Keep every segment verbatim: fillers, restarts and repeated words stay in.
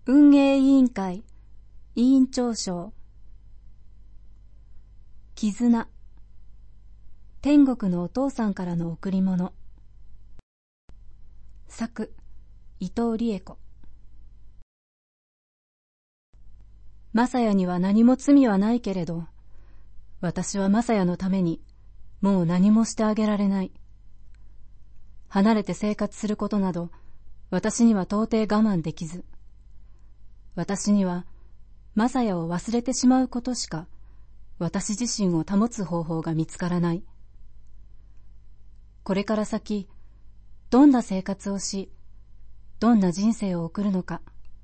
運営委員会委員長賞。絆。天国のお父さんからの贈り物。作、伊藤理恵子。マサヤには何も罪はないけれど、私はマサヤのためにもう何もしてあげられない。離れて生活することなど私には到底我慢できず、私にはマサヤを忘れてしまうことしか私自身を保つ方法が見つからない。これから先どんな生活をし、どんな人生を送るのか、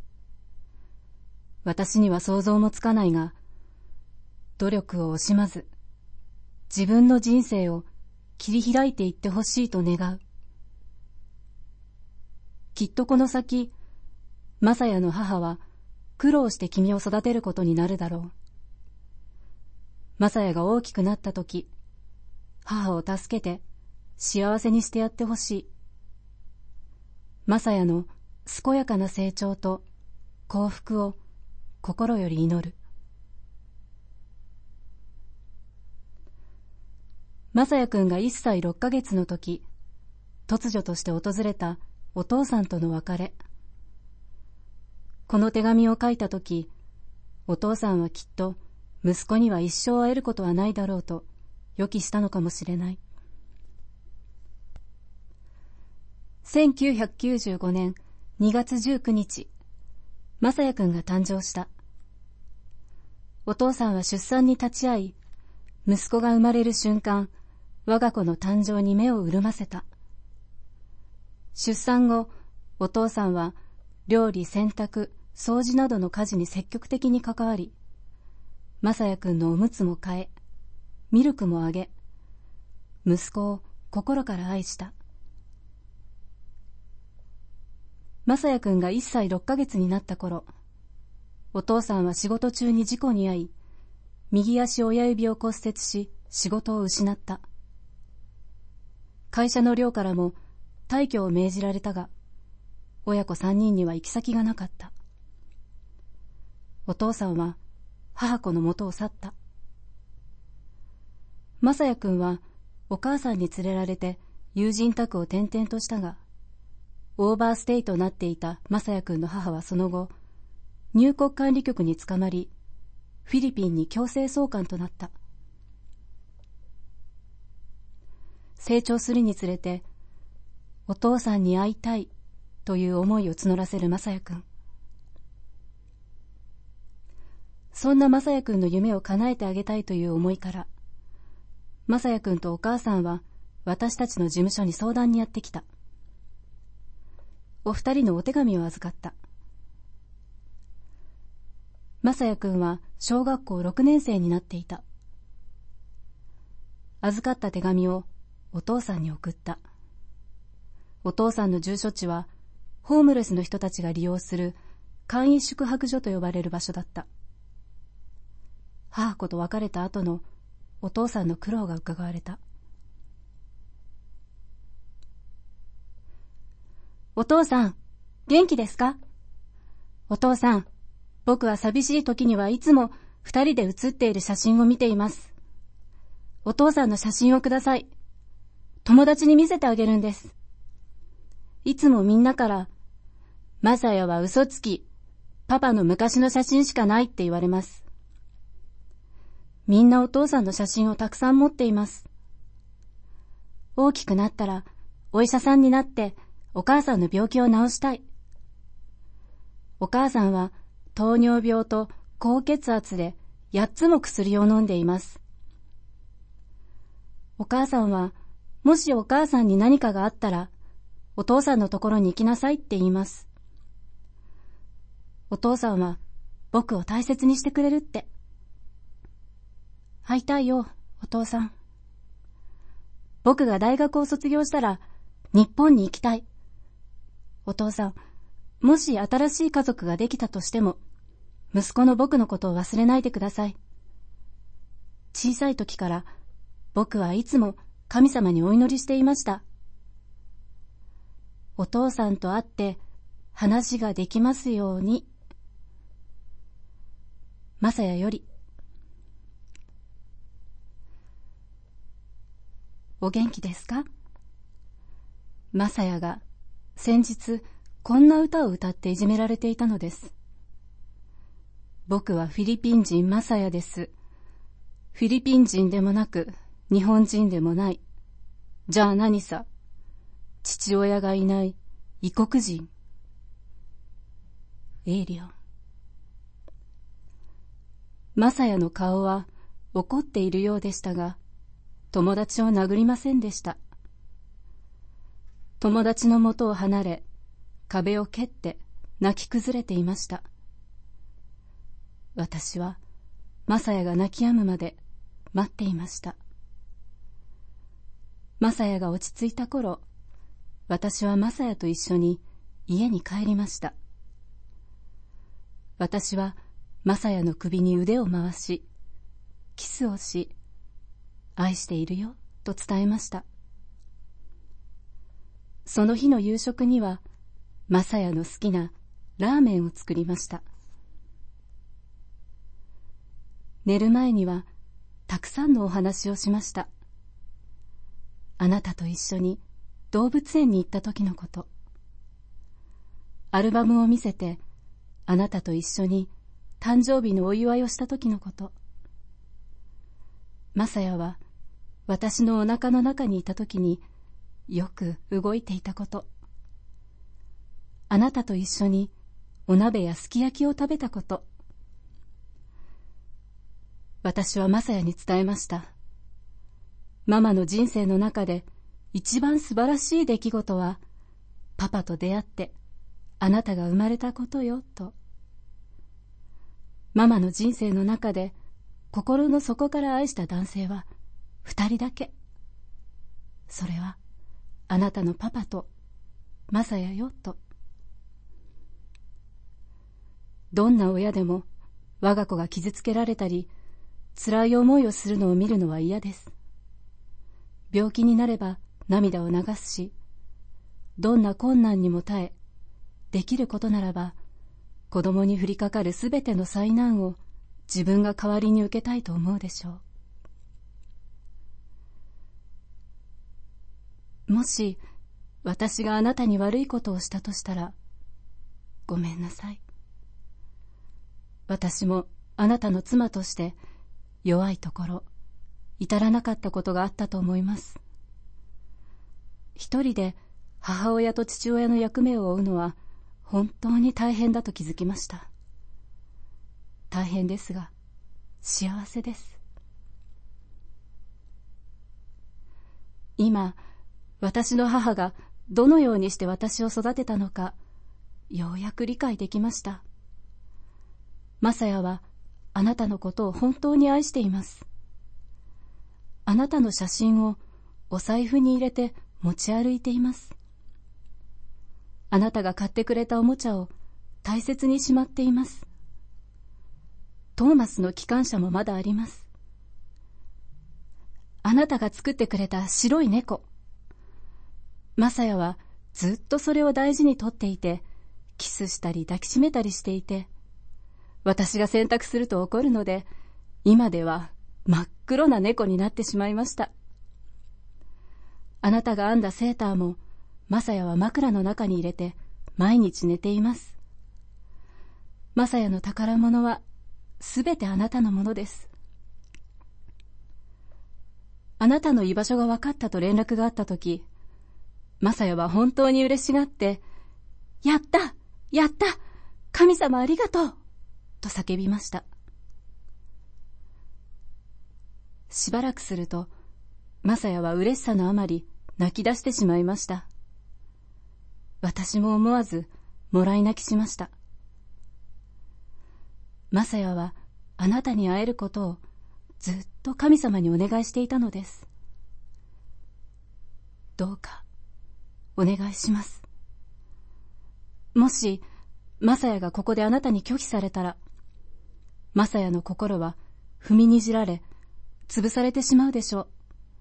私には想像もつかないが、努力を惜しまず自分の人生を切り開いていってほしいと願う。きっとこの先、マサヤの母は苦労して君を育てることになるだろう。マサヤが大きくなったとき、母を助けて幸せにしてやってほしい。マサヤの健やかな成長と幸福を心より祈る。マサヤくんがいっさいろっかげつのとき、突如として訪れたお父さんとの別れ。この手紙を書いたとき、お父さんはきっと息子には一生会えることはないだろうと予期したのかもしれない。せんきゅうひゃくきゅうじゅうごねんにがつじゅうくにち、マサヤくんが誕生した。お父さんは出産に立ち会い、息子が生まれる瞬間、我が子の誕生に目を潤ませた。出産後、お父さんは料理、洗濯、掃除などの家事に積極的に関わり、マサヤくんのおむつも替え、ミルクもあげ、息子を心から愛した。マサヤくんがいっさいろっかげつになった頃、お父さんは仕事中に事故に遭い、右足親指を骨折し仕事を失った。会社の寮からも退去を命じられたが、親子三人には行き先がなかった。お父さんは母子のもとを去った。マサヤくんはお母さんに連れられて友人宅を転々としたが、オーバーステイとなっていたマサヤくんの母はその後、入国管理局に捕まり、フィリピンに強制送還となった。成長するにつれて、お父さんに会いたいという思いを募らせるマサヤくん。そんなマサヤくんの夢を叶えてあげたいという思いから、マサヤくんとお母さんは私たちの事務所に相談にやってきた。お二人のお手紙を預かった。マサヤくんは小学校ろくねんせいになっていた。預かった手紙をお父さんに送った。お父さんの住所地はホームレスの人たちが利用する簡易宿泊所と呼ばれる場所だった。母子と別れた後のお父さんの苦労がうかがわれた。お父さん、元気ですか？お父さん、僕は寂しい時にはいつも二人で写っている写真を見ています。お父さんの写真をください。友達に見せてあげるんです。いつもみんなから、マサヤは嘘つき、パパの昔の写真しかないって言われます。みんなお父さんの写真をたくさん持っています。大きくなったらお医者さんになってお母さんの病気を治したい。お母さんは糖尿病と高血圧でやっつも薬を飲んでいます。お母さんはもしお母さんに何かがあったらお父さんのところに行きなさいって言います。お父さんは僕を大切にしてくれるって。会いたいよ、お父さん。僕が大学を卒業したら日本に行きたい。お父さん、もし新しい家族ができたとしても、息子の僕のことを忘れないでください。小さい時から僕はいつも神様にお祈りしていました。お父さんと会って話ができますようにマサヤより。お元気ですか？マサヤが先日こんな歌を歌っていじめられていたのです。僕はフィリピン人マサヤです。フィリピン人でもなく日本人でもない。じゃあ何さ。父親がいない異国人。エイリオン。マサヤの顔は怒っているようでしたが、友達を殴りませんでした。友達のもとを離れ、壁を蹴って泣き崩れていました。私はマサヤが泣き止むまで待っていました。マサヤが落ち着いた頃、私はマサヤと一緒に家に帰りました。私はマサヤの首に腕を回し、キスをし、愛しているよと伝えました。その日の夕食には、マサヤの好きなラーメンを作りました。寝る前にはたくさんのお話をしました。あなたと一緒に動物園に行った時のこと。アルバムを見せて、あなたと一緒に誕生日のお祝いをした時のこと。マサヤは私のお腹の中にいた時によく動いていたこと。あなたと一緒にお鍋やすき焼きを食べたこと。私はマサヤに伝えました。ママの人生の中で一番素晴らしい出来事は、パパと出会ってあなたが生まれたことよ、と。ママの人生の中で心の底から愛した男性は二人だけ。それはあなたのパパとマサヤよ、と。どんな親でも我が子が傷つけられたり辛い思いをするのを見るのは嫌です。病気になれば涙を流すし、どんな困難にも耐え、できることならば子供に降りかかるすべての災難を自分が代わりに受けたいと思うでしょう。もし私があなたに悪いことをしたとしたら、ごめんなさい。私もあなたの妻として弱いところ、至らなかったことがあったと思います。一人で母親と父親の役目を負うのは本当に大変だと気づきました。大変ですが幸せです。今、私の母がどのようにして私を育てたのか、ようやく理解できました。マサヤはあなたのことを本当に愛しています。あなたの写真をお財布に入れて持ち歩いています。あなたが買ってくれたおもちゃを大切にしまっています。トーマスの機関車もまだあります。あなたが作ってくれた白い猫。マサヤはずっとそれを大事に取っていて、キスしたり抱きしめたりしていて、私が洗濯すると怒るので、今では真っ黒な猫になってしまいました。あなたが編んだセーターも、マサヤは枕の中に入れて毎日寝ています。マサヤの宝物はすべてあなたのものです。あなたの居場所が分かったと連絡があったとき、マサヤは本当に嬉しがって、やったやった神様ありがとうと叫びました。しばらくすると、マサヤは嬉しさのあまり泣き出してしまいました。私も思わずもらい泣きしました。マサヤはあなたに会えることをずっと神様にお願いしていたのです。どうかお願いします。もしマサヤがここであなたに拒否されたら、マサヤの心は踏みにじられ潰されてしまうでしょう。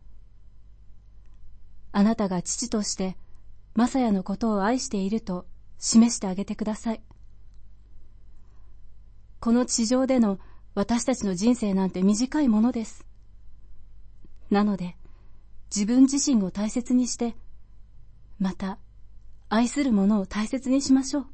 あなたが父としてマサヤのことを愛していると示してあげてください。この地上での私たちの人生なんて短いものです。なので、自分自身を大切にして、また、愛する者を大切にしましょう。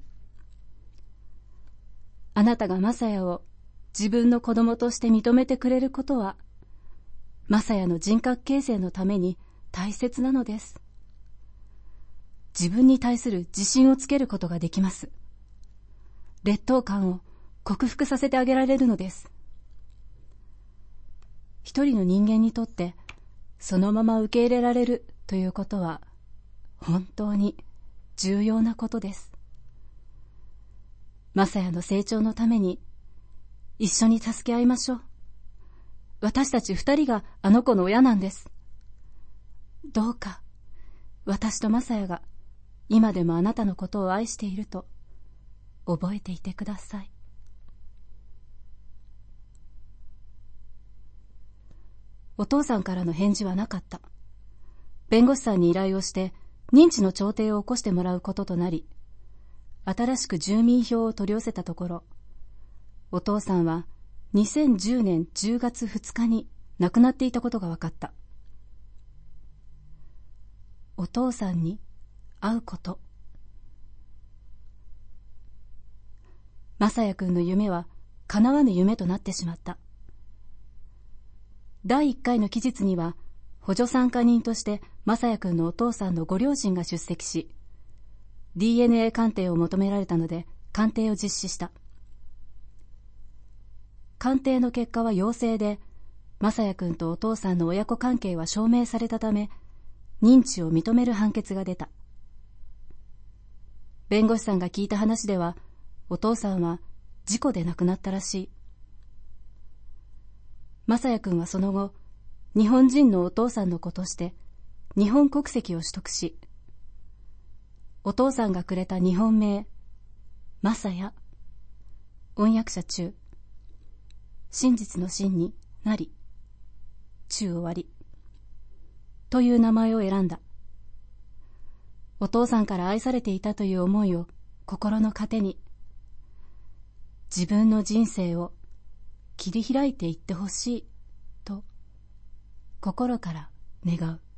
あなたがマサヤを自分の子供として認めてくれることは、マサヤの人格形成のために大切なのです。自分に対する自信をつけることができます。劣等感を克服させてあげられるのです。一人の人間にとってそのまま受け入れられるということは本当に重要なことです。マサヤの成長のために一緒に助け合いましょう。私たち二人があの子の親なんです。どうか私とマサヤが今でもあなたのことを愛していると覚えていてください。お父さんからの返事はなかった。弁護士さんに依頼をして認知の調停を起こしてもらうこととなり、新しく住民票を取り寄せたところ、お父さんはにせんじゅうねんじゅうがつふつかに亡くなっていたことが分かった。お父さんに会うこと。マサヤ君の夢は叶わぬ夢となってしまった。だいいっかいの期日には補助参加人としてマサヤ君のお父さんのご両親が出席し、ディーエヌエー 鑑定を求められたので鑑定を実施した。鑑定の結果は陽性で、マサヤ君とお父さんの親子関係は証明されたため、認知を認める判決が出た。弁護士さんが聞いた話では、お父さんは事故で亡くなったらしい。マサヤ君はその後、日本人のお父さんの子として日本国籍を取得し、お父さんがくれた日本名、マサヤ、音訳者中、真実の真になり、中終わり、という名前を選んだ。お父さんから愛されていたという思いを心の糧に、自分の人生を切り開いていってほしいと心から願う。